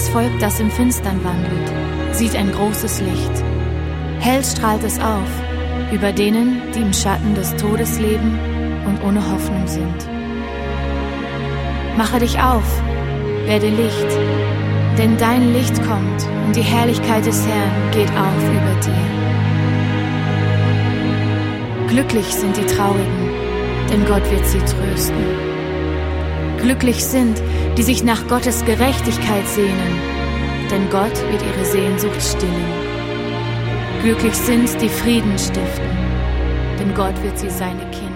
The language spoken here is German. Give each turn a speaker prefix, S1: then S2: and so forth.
S1: Das Volk, das im Finstern wandelt, sieht ein großes Licht. Hell strahlt es auf über denen, die im Schatten des Todes leben und ohne Hoffnung sind. Mache dich auf, werde Licht, denn dein Licht kommt und die Herrlichkeit des Herrn geht auf über dir. Glücklich sind die Traurigen, denn Gott wird sie trösten. Glücklich sind, die sich nach Gottes Gerechtigkeit sehnen, denn Gott wird ihre Sehnsucht stillen. Glücklich sind, die Frieden stiften, denn Gott wird sie seine Kinder